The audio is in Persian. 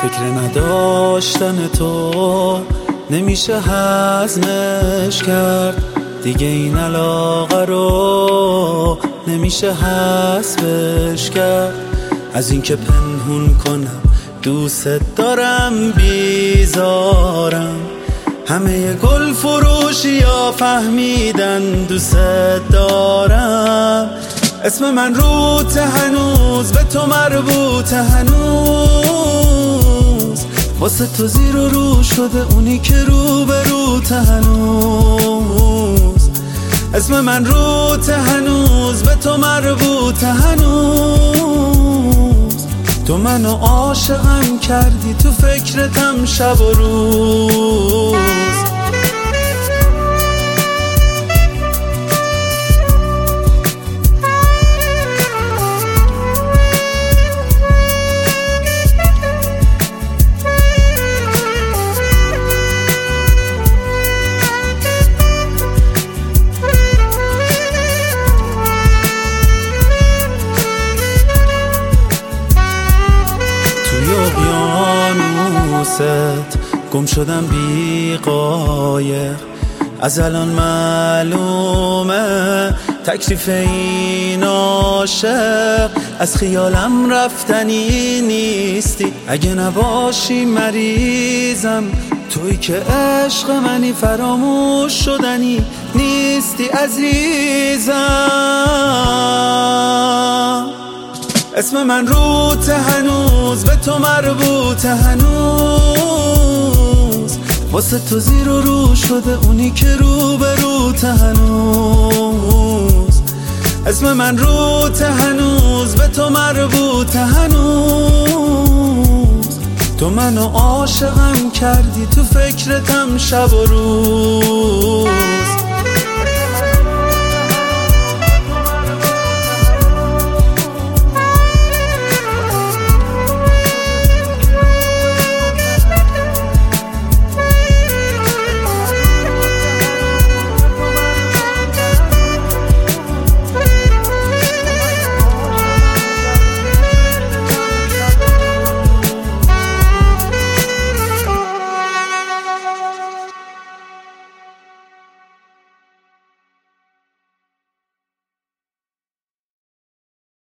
فکر نداشتن تو نمیشه هضمش کرد، دیگه این علاقه رو نمیشه حذفش کرد. از اینکه پنهون کنم دوست دارم بیزارم، همه گل فروشی ها فهمیدن دوست دارم. اسم من روته هنوز به تو مربوطه هنوز، واسه تو زیر و رو شده اونی که رو به روته هنوز. اسم من روته هنوز به تو مربوطه هنوز، تو منو عاشقم کردی تو فکرتم شب و روز. گم شدم بی قایق، از الان معلومه تکلیف این عاشق. از خیالم رفتنی نیستی، اگه نباشی مریضم. توی که عشق منی فراموش شدنی نیستی عزیزم. اسم من روته هنوز به تو مربوطه هنوز، واسه تو زیر و رو شده اونی که رو به روته هنوز. اسم من روته هنوز به تو مربوطه هنوز، تو منو عاشقم کردی تو فکرتم شب و روز.